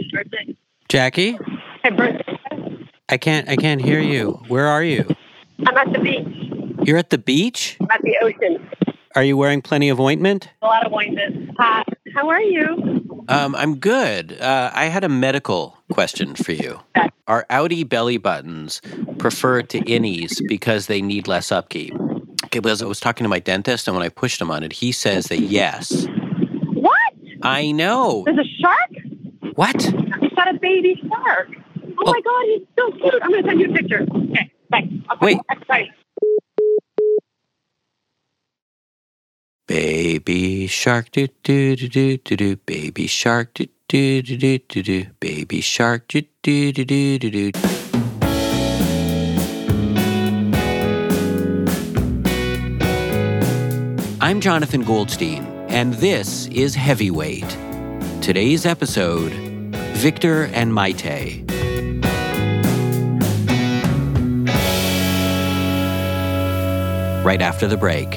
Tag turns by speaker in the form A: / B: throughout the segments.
A: birthday.
B: Jackie?
A: Happy birthday.
B: I can't hear you. Where are you?
A: I'm at the beach.
B: You're at the beach?
A: I'm at the ocean.
B: Are you wearing plenty of ointment?
A: A lot of ointment. How are you?
B: I'm good. I had a medical question for you.
A: Okay.
B: Are outie belly buttons preferred to innies because they need less upkeep? Okay, because I was talking to my dentist, and when I pushed him on it, he says that yes.
A: What?
B: I know.
A: There's a shark?
B: What?
A: He's got a baby shark. Oh my God, he's so cute. I'm going to send you a picture. Okay, thanks.
B: Wait.
A: Bye.
B: Baby shark do do do do do do. Baby shark do do do do do do. Baby shark do do do do do do. I'm Jonathan Goldstein, and this is Heavyweight. Today's episode, Victor and Maite. Right after the break.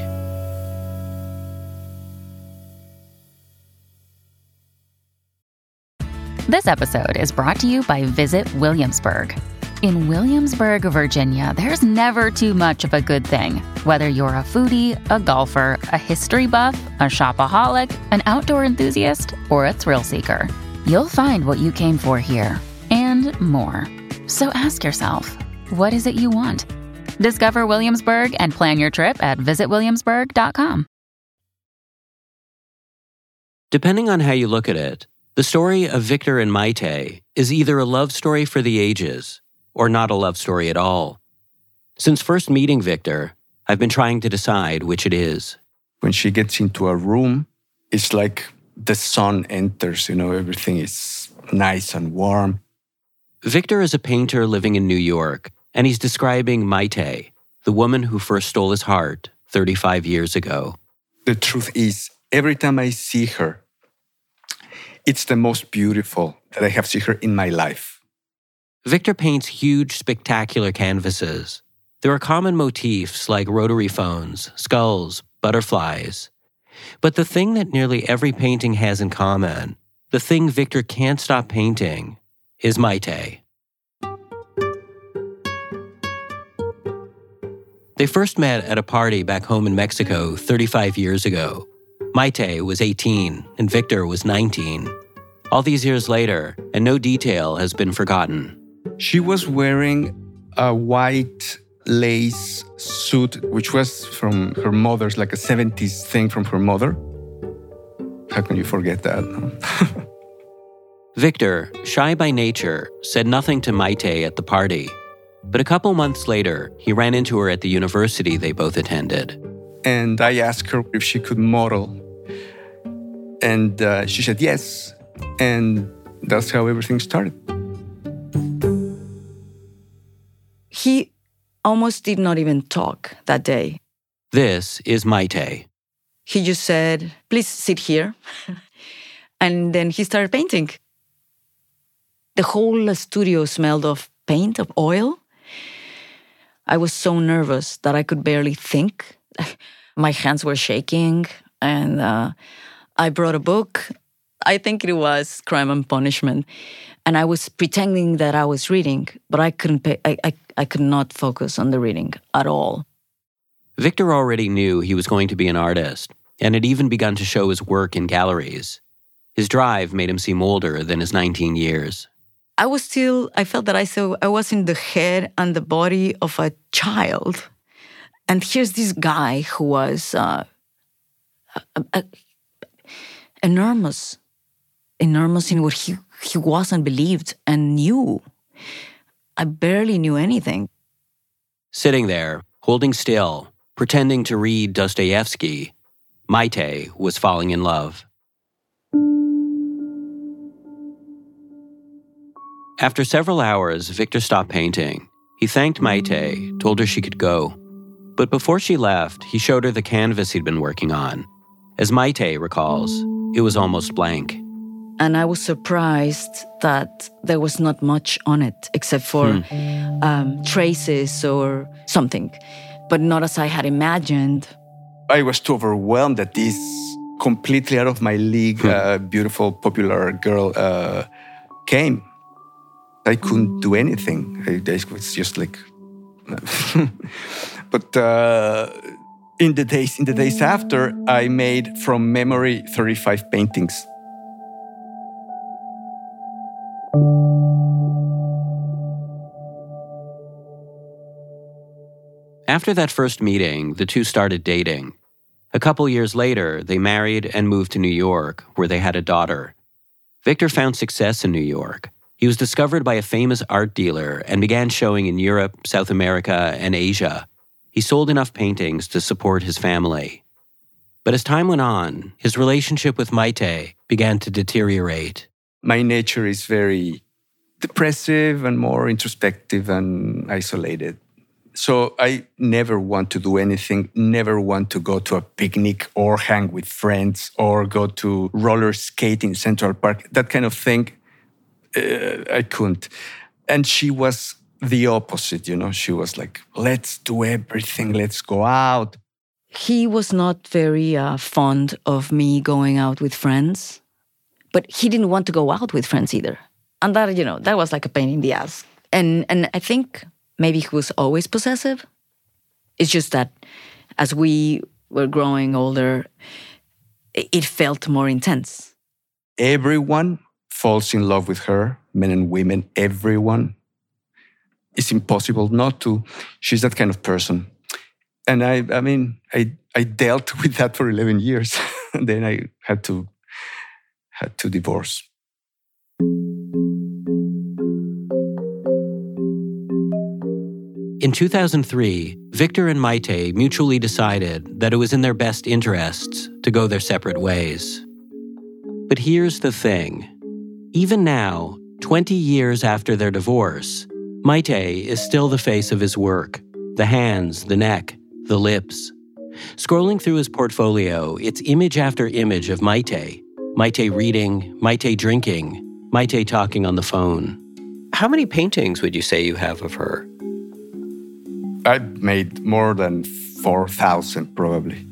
C: This episode is brought to you by Visit Williamsburg. In Williamsburg, Virginia, there's never too much of a good thing. Whether you're a foodie, a golfer, a history buff, a shopaholic, an outdoor enthusiast, or a thrill seeker, you'll find what you came for here and more. So ask yourself, what is it you want? Discover Williamsburg and plan your trip at visitwilliamsburg.com.
B: Depending on how you look at it, the story of Victor and Maite is either a love story for the ages or not a love story at all. Since first meeting Victor, I've been trying to decide which it is.
D: When she gets into a room, it's like the sun enters, everything is nice and warm.
B: Victor is a painter living in New York, and he's describing Maite, the woman who first stole his heart 35 years ago.
D: The truth is, every time I see her, it's the most beautiful that I have seen her in my life.
B: Victor paints huge, spectacular canvases. There are common motifs like rotary phones, skulls, butterflies. But the thing that nearly every painting has in common, the thing Victor can't stop painting, is Maite. They first met at a party back home in Mexico 35 years ago. Maite was 18 and Victor was 19. All these years later, and no detail has been forgotten.
D: She was wearing a white lace suit, which was from her mother's, like a 70s thing from her mother. How can you forget that?
B: Victor, shy by nature, said nothing to Maite at the party. But a couple months later, he ran into her at the university they both attended.
D: And I asked her if she could model. And she said yes. And that's how everything started.
E: He almost did not even talk that day.
B: This is Maite.
E: He just said, please sit here. And then he started painting. The whole studio smelled of paint, of oil. I was so nervous that I could barely think. My hands were shaking, and I brought a book. I think it was Crime and Punishment. And I was pretending that I was reading, but I could not focus on the reading at all.
B: Victor already knew he was going to be an artist, and had even begun to show his work in galleries. His drive made him seem older than his 19 years.
E: I felt that I was in the head and the body of a child. And here's this guy who was enormous in what he was and believed and knew. I barely knew anything.
B: Sitting there, holding still, pretending to read Dostoevsky, Maite was falling in love. After several hours, Victor stopped painting. He thanked Maite, told her she could go. But before she left, he showed her the canvas he'd been working on. As Maite recalls, it was almost blank.
E: And I was surprised that there was not much on it, except for traces or something, but not as I had imagined.
D: I was too overwhelmed that this completely out of my league, beautiful, popular girl came. I couldn't do anything. I was just like... But in the days after, I made from memory 35 paintings.
B: After that first meeting, the two started dating. A couple years later, they married and moved to New York, where they had a daughter. Victor found success in New York. He was discovered by a famous art dealer and began showing in Europe, South America, and Asia. He sold enough paintings to support his family. But as time went on, his relationship with Maite began to deteriorate.
D: My nature is very depressive and more introspective and isolated. So I never want to do anything, never want to go to a picnic or hang with friends or go to roller skate in Central Park. That kind of thing, I couldn't. And she was the opposite, you know. She was like, let's do everything, let's go out.
E: He was not very fond of me going out with friends, but he didn't want to go out with friends either. And that, you know, that was like a pain in the ass. And I think maybe he was always possessive. It's just that as we were growing older, it felt more intense.
D: Everyone falls in love with her, men and women, everyone. It's impossible not to. She's that kind of person. And I dealt with that for 11 years. And then I had to divorce.
B: In 2003, Victor and Maite mutually decided that it was in their best interests to go their separate ways. But here's the thing. Even now, 20 years after their divorce, Maite is still the face of his work. The hands, the neck, the lips. Scrolling through his portfolio, it's image after image of Maite. Maite reading, Maite drinking, Maite talking on the phone. How many paintings would you say you have of her?
D: I've made more than 4,000 probably.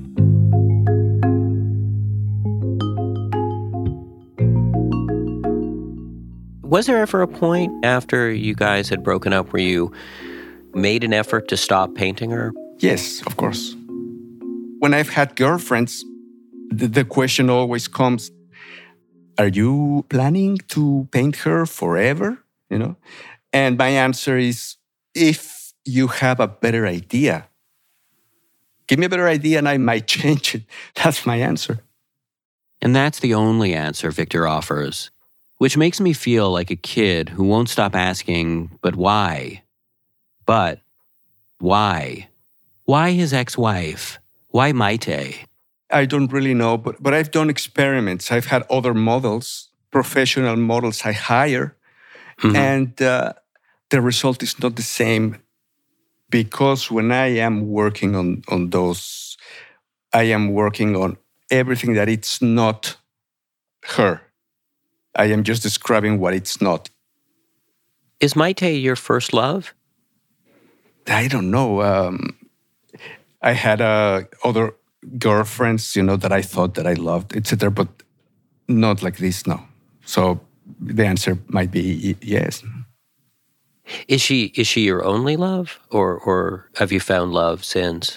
B: Was there ever a point after you guys had broken up where you made an effort to stop painting her?
D: Yes, of course. When I've had girlfriends, the question always comes, are you planning to paint her forever? You know? And my answer is, if you have a better idea, give me a better idea and I might change it. That's my answer.
B: And that's the only answer Victor offers, which makes me feel like a kid who won't stop asking, but why? But why? Why his ex-wife? Why Maite?
D: I don't really know, but I've done experiments. I've had other models, professional models I hire, and the result is not the same. Because when I am working on those, I am working on everything that it's not her. I am just describing what it's not.
B: Is Maite your first love?
D: I don't know. I had other girlfriends, you know, that I thought that I loved, etc., but not like this, no. So the answer might be yes.
B: Is she your only love, or have you found love since?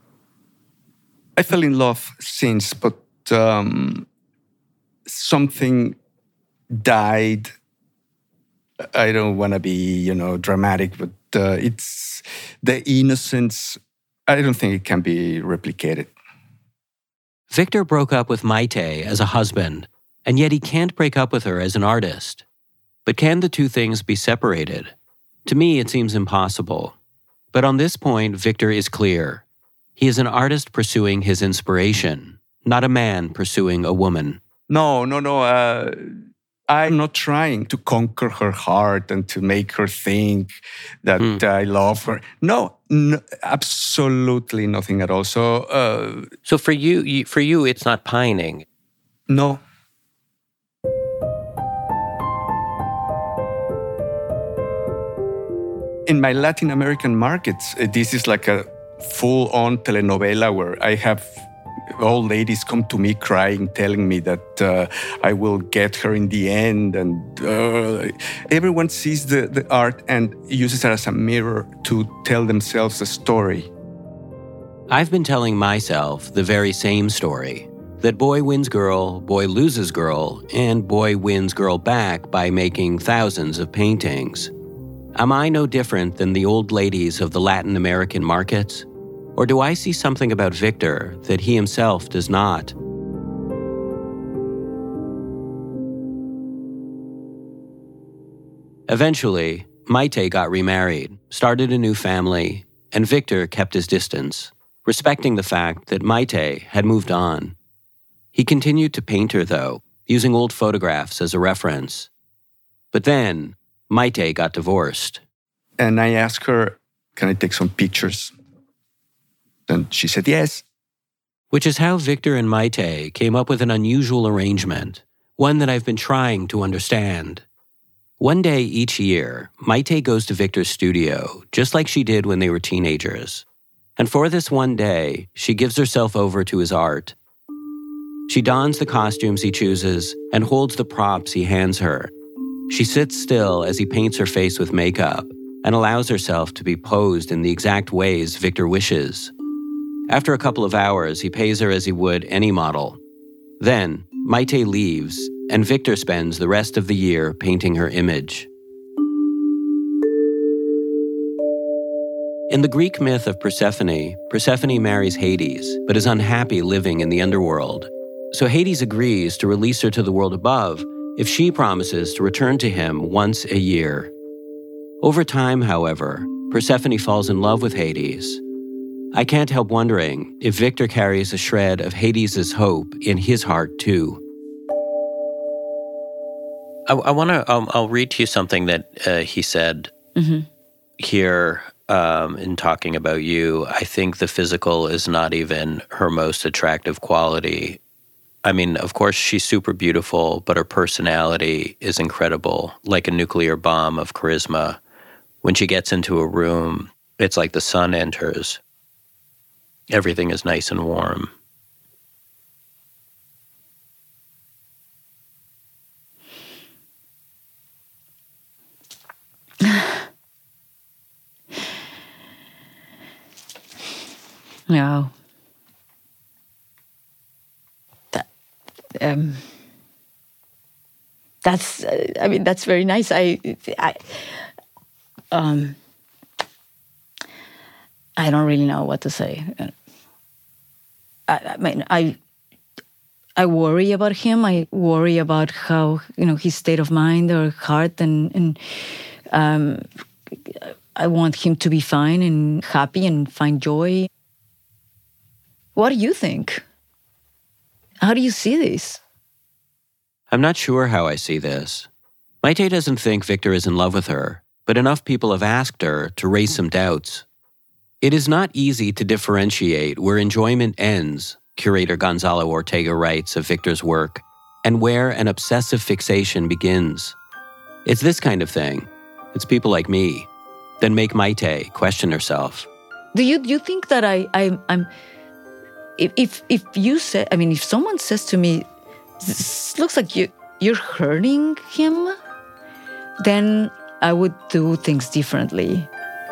D: I fell in love since, but something died. I don't want to be, you know, dramatic, but it's the innocence. I don't think it can be replicated.
B: Victor broke up with Maite as a husband, and yet he can't break up with her as an artist. But can the two things be separated? To me, it seems impossible. But on this point, Victor is clear. He is an artist pursuing his inspiration, not a man pursuing a woman.
D: No. I'm not trying to conquer her heart and to make her think that I love her. No, absolutely nothing at all. So
B: for you, it's not pining.
D: No. In my Latin American markets, this is like a full-on telenovela where I have old ladies come to me crying, telling me that I will get her in the end. And everyone sees the art and uses it as a mirror to tell themselves a story.
B: I've been telling myself the very same story, that boy wins girl, boy loses girl, and boy wins girl back by making thousands of paintings. Am I no different than the old ladies of the Latin American markets? Or do I see something about Victor that he himself does not? Eventually, Maite got remarried, started a new family, and Victor kept his distance, respecting the fact that Maite had moved on. He continued to paint her, though, using old photographs as a reference. But then, Maite got divorced.
D: And I asked her, can I take some pictures? And she said yes.
B: Which is how Victor and Maite came up with an unusual arrangement, one that I've been trying to understand. One day each year, Maite goes to Victor's studio, just like she did when they were teenagers. And for this one day, she gives herself over to his art. She dons the costumes he chooses and holds the props he hands her. She sits still as he paints her face with makeup and allows herself to be posed in the exact ways Victor wishes. After a couple of hours, he pays her as he would any model. Then, Maite leaves, and Victor spends the rest of the year painting her image. In the Greek myth of Persephone, Persephone marries Hades, but is unhappy living in the underworld. So Hades agrees to release her to the world above if she promises to return to him once a year. Over time, however, Persephone falls in love with Hades. I can't help wondering if Victor carries a shred of Hades' hope in his heart, too. I'll read to you something that he said here in talking about you. I think the physical is not even her most attractive quality. I mean, of course, she's super beautiful, but her personality is incredible, like a nuclear bomb of charisma. When she gets into a room, it's like the sun enters. Everything is nice and warm.
E: No. That's that's very nice. I don't really know what to say. I worry about him. I worry about how, his state of mind or heart, and I want him to be fine and happy and find joy. What do you think? How do you see this?
B: I'm not sure how I see this. Maite doesn't think Victor is in love with her, but enough people have asked her to raise some doubts. It is not easy to differentiate where enjoyment ends, curator Gonzalo Ortega writes of Victor's work, and where an obsessive fixation begins. It's this kind of thing. It's people like me that make Maite question herself.
E: Do you think that I'm if you say, if someone says to me, this looks like you're hurting him, then I would do things differently.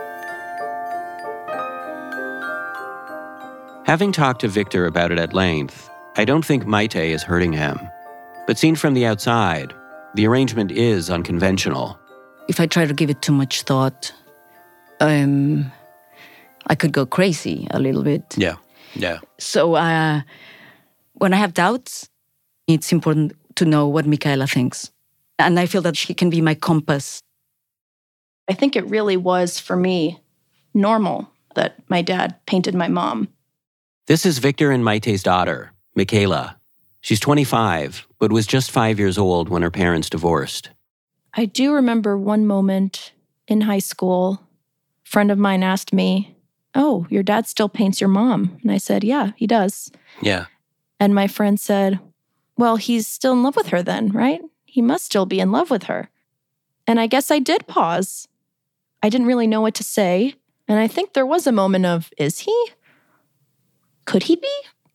B: Having talked to Victor about it at length, I don't think Maite is hurting him. But seen from the outside, the arrangement is unconventional.
E: If I try to give it too much thought, I could go crazy a little bit.
B: Yeah.
E: So when I have doubts, it's important to know what Micaela thinks. And I feel that she can be my compass.
F: I think it really was, for me, normal that my dad painted my mom.
B: This is Victor and Maite's daughter, Micaela. She's 25, but was just 5 years old when her parents divorced.
F: I do remember one moment in high school, a friend of mine asked me, "Oh, your dad still paints your mom?" And I said, "Yeah, he does."
B: Yeah.
F: And my friend said, "Well, he's still in love with her then, right? He must still be in love with her." And I guess I did pause. I didn't really know what to say. And I think there was a moment of, is he? Could he be?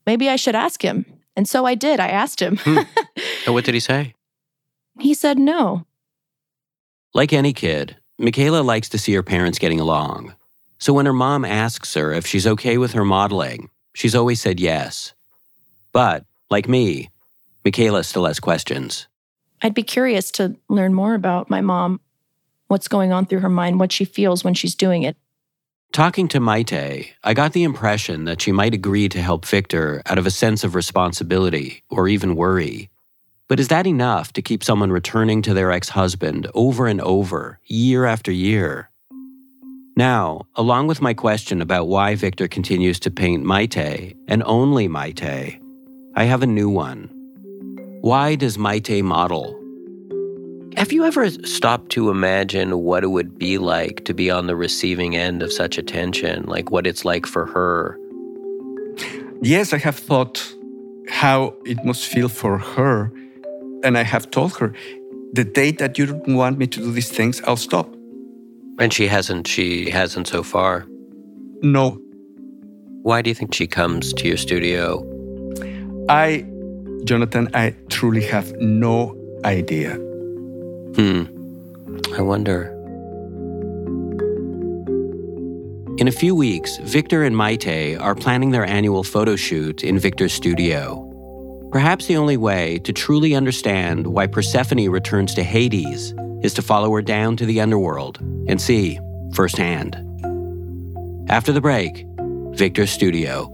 F: maybe I should ask him. And so I did. I asked him.
B: And what did he say?
F: He said no.
B: Like any kid, Michaela likes to see her parents getting along. So when her mom asks her if she's okay with her modeling, she's always said yes. But, like me, Michaela still has questions.
F: I'd be curious to learn more about my mom, what's going on through her mind, what she feels when she's doing it.
B: Talking to Maite, I got the impression that she might agree to help Victor out of a sense of responsibility or even worry. But is that enough to keep someone returning to their ex-husband over and over, year after year? Now, along with my question about why Victor continues to paint Maite, and only Maite, I have a new one. Why does Maite model? Have you ever stopped to imagine what it would be like to be on the receiving end of such attention, like what it's like for her?
D: Yes, I have thought how it must feel for her. And I have told her, the day that you don't want me to do these things, I'll stop.
B: And she hasn't so far?
D: No.
B: Why do you think she comes to your studio?
D: Jonathan, I truly have no idea.
B: I wonder. In a few weeks, Victor and Maite are planning their annual photo shoot in Victor's studio. Perhaps the only way to truly understand why Persephone returns to Hades is to follow her down to the underworld and see firsthand. After the break, Victor's studio.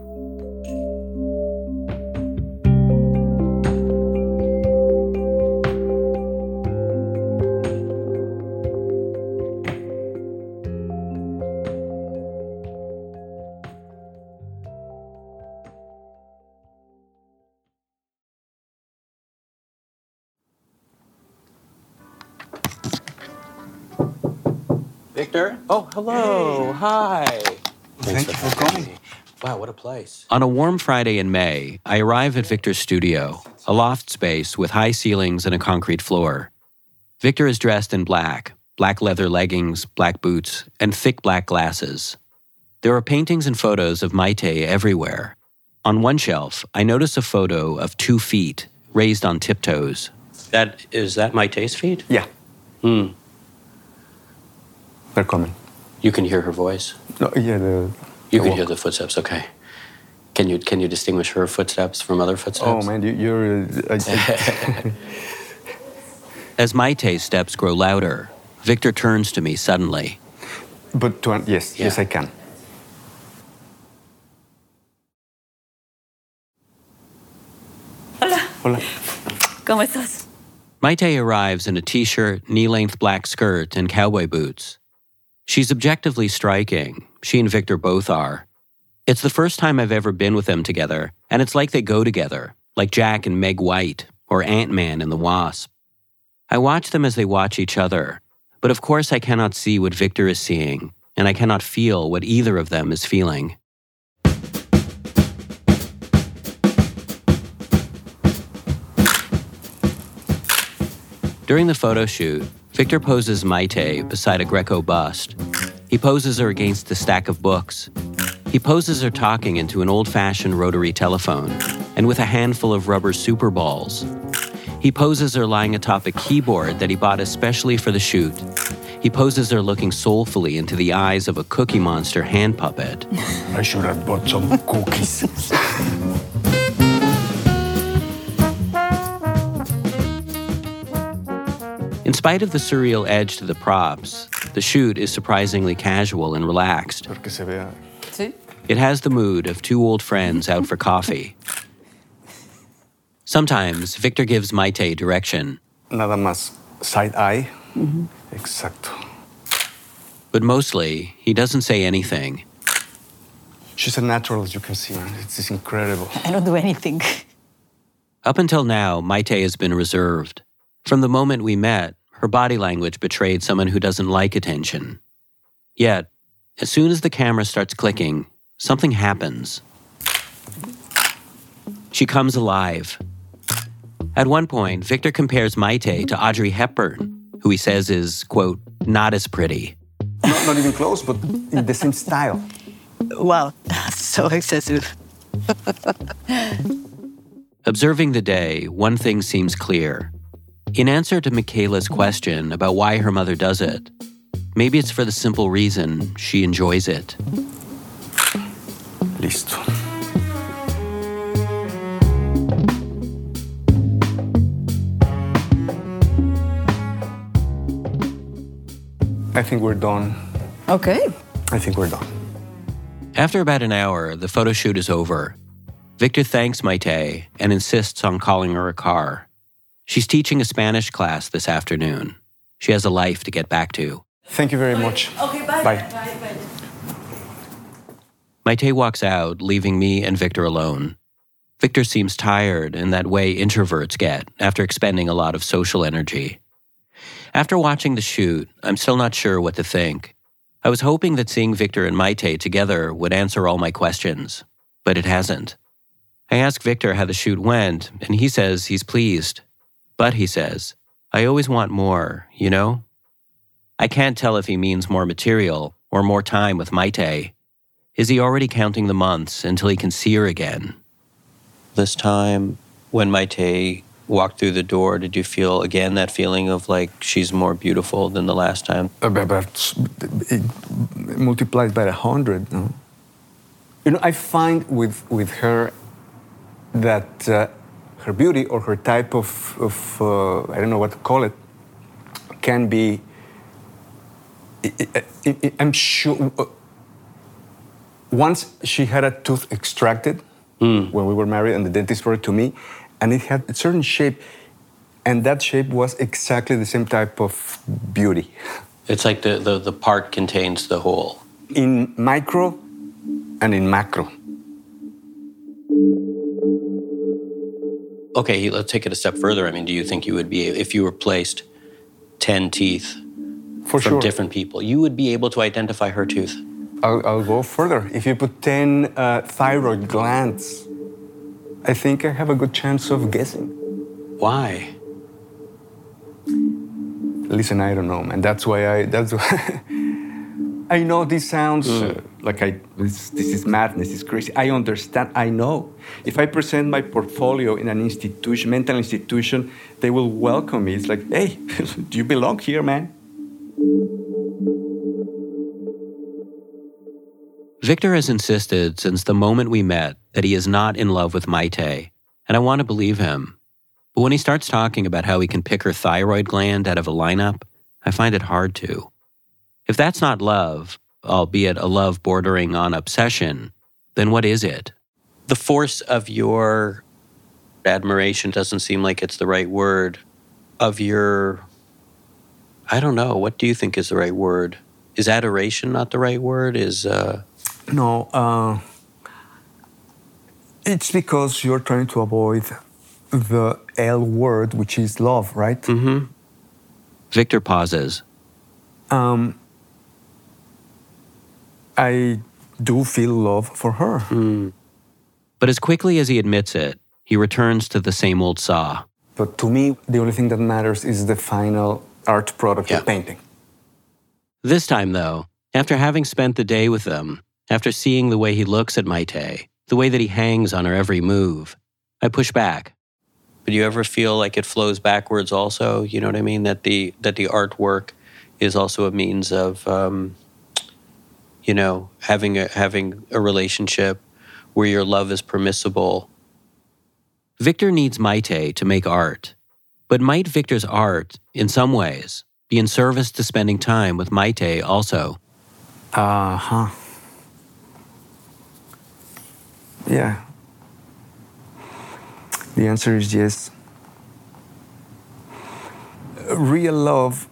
B: Victor? Oh, hello. Hi.
D: Thank you for coming.
B: Wow, what a place. On a warm Friday in May, I arrive at Victor's studio, a loft space with high ceilings and a concrete floor. Victor is dressed in black leather leggings, black boots, and thick black glasses. There are paintings and photos of Maite everywhere. On one shelf, I notice a photo of 2 feet raised on tiptoes. Is that Maite's feet?
D: Yeah. They're coming.
B: You can hear her voice?
D: No, yeah,
B: You can hear the footsteps, okay. Can you distinguish her footsteps from other footsteps?
D: Oh, man, you're...
B: As Maite's steps grow louder, Victor turns to me suddenly.
D: But yes, I can. Hola.
E: ¿Cómo estás?
B: Maite arrives in a t-shirt, knee-length black skirt, and cowboy boots. She's objectively striking. She and Victor both are. It's the first time I've ever been with them together, and it's like they go together, like Jack and Meg White, or Ant-Man and the Wasp. I watch them as they watch each other, but of course I cannot see what Victor is seeing, and I cannot feel what either of them is feeling. During the photo shoot, Victor poses Maite beside a Greco bust. He poses her against a stack of books. He poses her talking into an old-fashioned rotary telephone and with a handful of rubber super balls. He poses her lying atop a keyboard that he bought especially for the shoot. He poses her looking soulfully into the eyes of a Cookie Monster hand puppet.
D: I should have bought some cookies.
B: In spite of the surreal edge to the props, the shoot is surprisingly casual and relaxed. It has the mood of 2 old friends out for coffee. Sometimes Victor gives Maite direction.
D: Nada más side eye. Exacto.
B: But mostly, he doesn't say anything.
D: She's a natural, as you can see. It's incredible.
E: I don't do anything.
B: Up until now, Maite has been reserved. From the moment we met, her body language betrayed someone who doesn't like attention. Yet, as soon as the camera starts clicking, something happens. She comes alive. At one point, Victor compares Maite to Audrey Hepburn, who he says is, quote, not as pretty.
D: Not even close, but in the same style.
E: Wow, that's so excessive.
B: Observing the day, one thing seems clear. In answer to Michaela's question about why her mother does it, maybe it's for the simple reason she enjoys it.
D: Listo. I think we're done.
E: Okay.
D: I think we're done.
B: After about an hour, the photo shoot is over. Victor thanks Maite and insists on calling her a car. She's teaching a Spanish class this afternoon. She has a life to get back to.
D: Thank you very much.
E: Okay, bye.
D: Bye.
B: Maite walks out, leaving me and Victor alone. Victor seems tired in that way introverts get after expending a lot of social energy. After watching the shoot, I'm still not sure what to think. I was hoping that seeing Victor and Maite together would answer all my questions, but it hasn't. I ask Victor how the shoot went, and he says he's pleased. But he says, I always want more, you know? I can't tell if he means more material or more time with Maite. Is he already counting the months until he can see her again? This time, when Maite walked through the door, did you feel again that feeling of like she's more beautiful than the last time?
D: But it multiplies by 100, no? You know, I find with her that her beauty or her type of I don't know what to call it, can be, I'm sure, once she had a tooth extracted when we were married and the dentist brought it to me, and it had a certain shape, and that shape was exactly the same type of beauty.
B: It's like the part contains the whole.
D: In micro and in macro.
B: Okay, let's take it a step further. I mean, do you think you would be, if you replaced 10 teeth
D: For
B: from
D: sure.
B: different people, you would be able to identify her tooth?
D: I'll go further. If you put 10 thyroid glands, I think I have a good chance of guessing.
B: Why?
D: Listen, I don't know, man. That's why I know this sounds like this is madness, this is crazy. I understand, I know. If I present my portfolio in an institution, mental institution, they will welcome me. It's like, hey, do you belong here, man?
B: Victor has insisted since the moment we met that he is not in love with Maite, and I want to believe him. But when he starts talking about how he can pick her thyroid gland out of a lineup, I find it hard to. If that's not love, albeit a love bordering on obsession, then what is it? The force of your admiration doesn't seem like it's the right word. Of your, I don't know, what do you think is the right word? Is adoration not the right word?
D: No, it's because you're trying to avoid the L word, which is love, right?
B: Mm-hmm. Victor pauses.
D: I do feel love for her.
B: But as quickly as he admits it, he returns to the same old saw.
D: But to me, the only thing that matters is the final art product, the painting.
B: This time, though, after having spent the day with them, after seeing the way he looks at Maite, the way that he hangs on her every move, I push back. But do you ever feel like it flows backwards also? You know what I mean? That the artwork is also a means of, having a relationship where your love is permissible. Victor needs Maite to make art. But might Victor's art, in some ways, be in service to spending time with Maite also?
D: Yeah. The answer is yes. Real love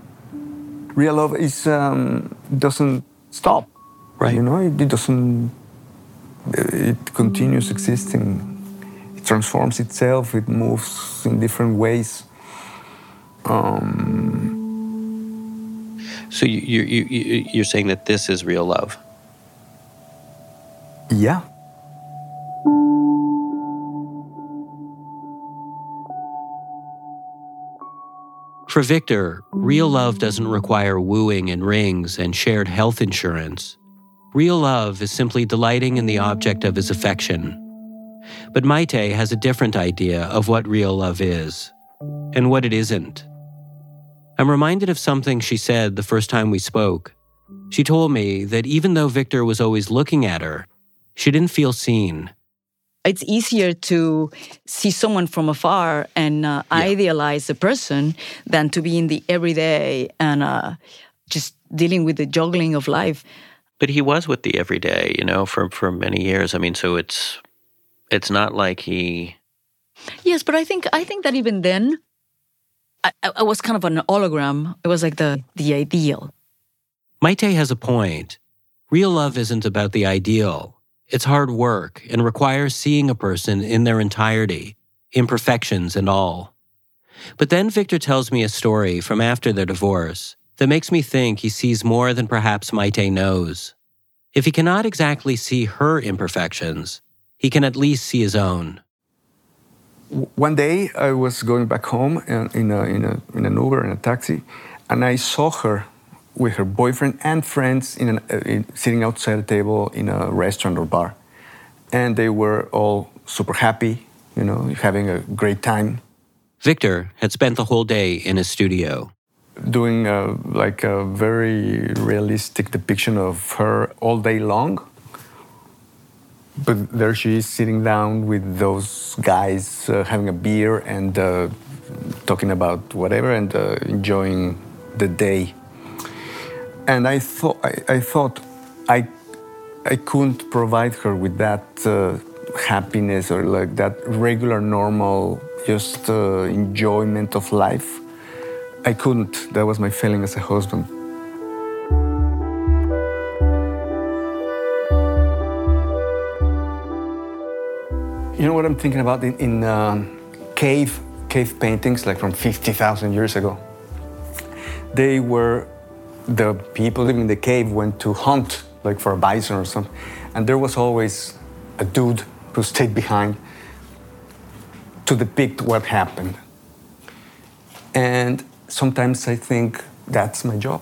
D: is doesn't stop.
B: Right.
D: You know, it doesn't. It continues existing. It transforms itself. It moves in different ways.
B: So you're saying that this is real love?
D: Yeah.
B: For Victor, real love doesn't require wooing and rings and shared health insurance. Real love is simply delighting in the object of his affection. But Maite has a different idea of what real love is, and what it isn't. I'm reminded of something she said the first time we spoke. She told me that even though Victor was always looking at her, she didn't feel seen.
E: It's easier to see someone from afar and idealize a person than to be in the everyday and just dealing with the juggling of life.
B: But he was with the everyday, for many years. I mean, so it's not like he...
E: Yes, but I think that even then, I was kind of an hologram. It was like the ideal.
B: Maite has a point. Real love isn't about the ideal. It's hard work and requires seeing a person in their entirety, imperfections and all. But then Victor tells me a story from after their divorce that makes me think he sees more than perhaps Maite knows. If he cannot exactly see her imperfections, he can at least see his own.
D: One day I was going back home in an Uber, in a taxi, and I saw her with her boyfriend and friends sitting outside a table in a restaurant or bar. And they were all super happy, having a great time.
B: Victor had spent the whole day in his studio.
D: Doing a very realistic depiction of her all day long. But there she is sitting down with those guys having a beer and talking about whatever and enjoying the day. And I thought I couldn't provide her with that happiness or like that regular, normal, just enjoyment of life. I couldn't. That was my feeling as a husband. You know what I'm thinking about in cave paintings, like from 50,000 years ago? The people living in the cave went to hunt, like for a bison or something, and there was always a dude who stayed behind to depict what happened. And sometimes I think that's my job.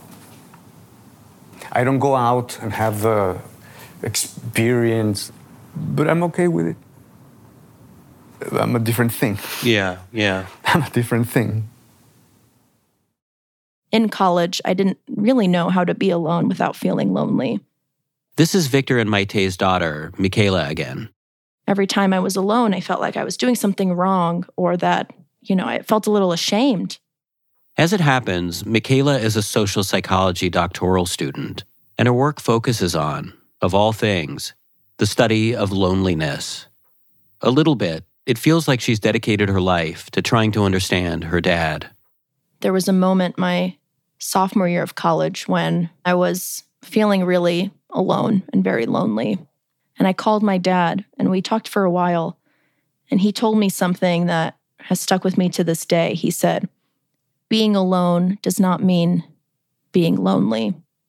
D: I don't go out and have the experience, but I'm okay with it. I'm a different thing.
B: Yeah.
D: I'm a different thing.
F: In college, I didn't really know how to be alone without feeling lonely.
B: This is Victor and Maite's daughter, Michaela, again.
F: Every time I was alone, I felt like I was doing something wrong or that, I felt a little ashamed.
B: As it happens, Michaela is a social psychology doctoral student, and her work focuses on, of all things, the study of loneliness. A little bit, it feels like she's dedicated her life to trying to understand her dad.
F: There was a moment my sophomore year of college when I was feeling really alone and very lonely. And I called my dad and we talked for a while. And he told me something that has stuck with me to this day. He said, being alone does not mean being lonely.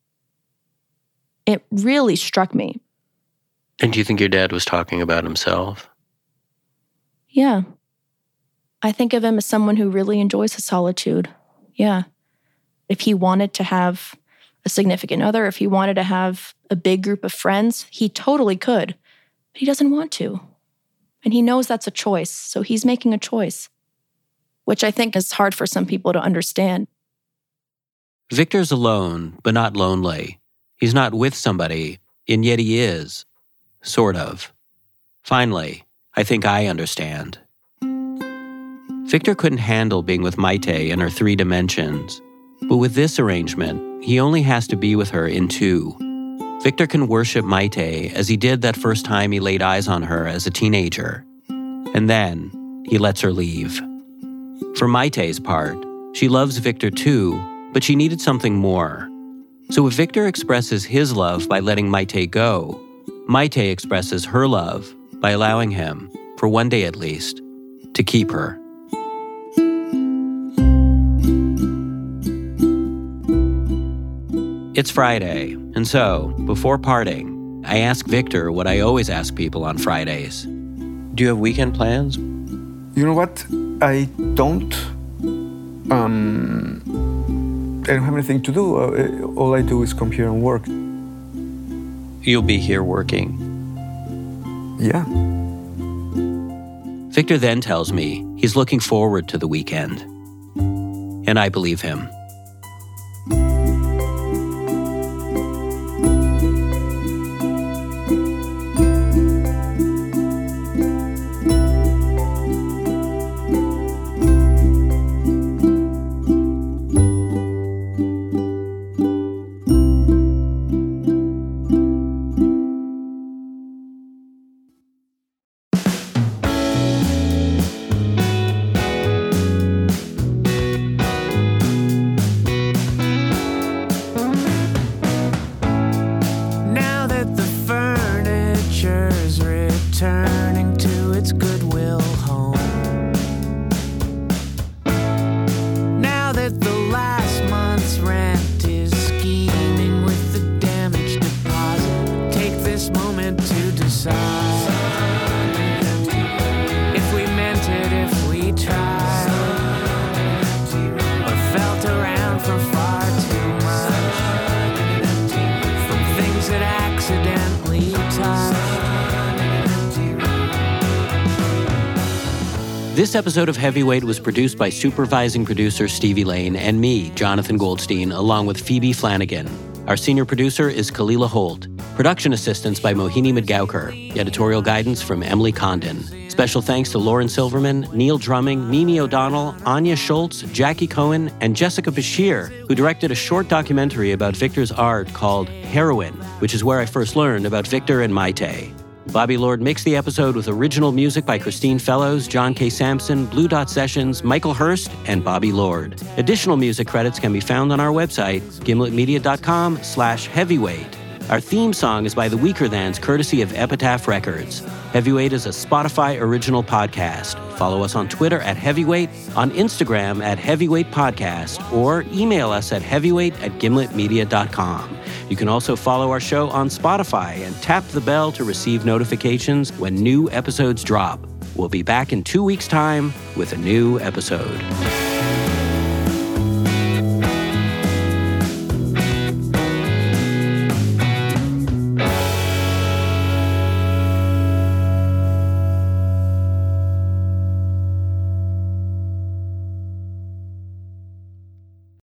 F: It really struck me.
B: And do you think your dad was talking about himself?
F: Yeah. I think of him as someone who really enjoys his solitude. Yeah. If he wanted to have a significant other, if he wanted to have a big group of friends, he totally could. But he doesn't want to. And he knows that's a choice, so he's making a choice, which I think is hard for some people to understand.
B: Victor's alone, but not lonely. He's not with somebody, and yet he is. Sort of. Finally, I think I understand. Victor couldn't handle being with Maite in her 3 dimensions. But with this arrangement, he only has to be with her in 2. Victor can worship Maite as he did that first time he laid eyes on her as a teenager. And then, he lets her leave. For Maite's part, she loves Victor too, but she needed something more. So if Victor expresses his love by letting Maite go, Maite expresses her love by allowing him, for one day at least, to keep her. It's Friday, and so, before parting, I ask Victor what I always ask people on Fridays. Do you have weekend plans?
D: You know what? I don't have anything to do. All I do is come here and work.
B: you'll be here working.
D: Yeah.
B: Victor then tells me he's looking forward to the weekend. And I believe him.
G: Returning to its Goodwill home. Now that the last month's rent is scheming with the damage deposit, take this moment to decide if we meant it, if we tried, or felt around for far too much, from things that accidentally touched.
B: This episode of Heavyweight was produced by supervising producer Stevie Lane and me, Jonathan Goldstein, along with Phoebe Flanagan. Our senior producer is Kalila Holt. Production assistance by Mohini Midgaukar. Editorial guidance from Emily Condon. Special thanks to Lauren Silverman, Neil Drumming, Mimi O'Donnell, Anya Schultz, Jackie Cohen, and Jessica Bashir, who directed a short documentary about Victor's art called Heroine, which is where I first learned about Victor and Maite. Bobby Lord mixed the episode with original music by Christine Fellows, John K. Sampson, Blue Dot Sessions, Michael Hurst, and Bobby Lord. Additional music credits can be found on our website, gimletmedia.com/heavyweight. Our theme song is by the Weakerthans, courtesy of Epitaph Records. Heavyweight is a Spotify original podcast. Follow us on Twitter at Heavyweight, on Instagram at Heavyweight Podcast, or email us at heavyweight@gimletmedia.com. You can also follow our show on Spotify and tap the bell to receive notifications when new episodes drop. We'll be back in 2 weeks' time with a new episode.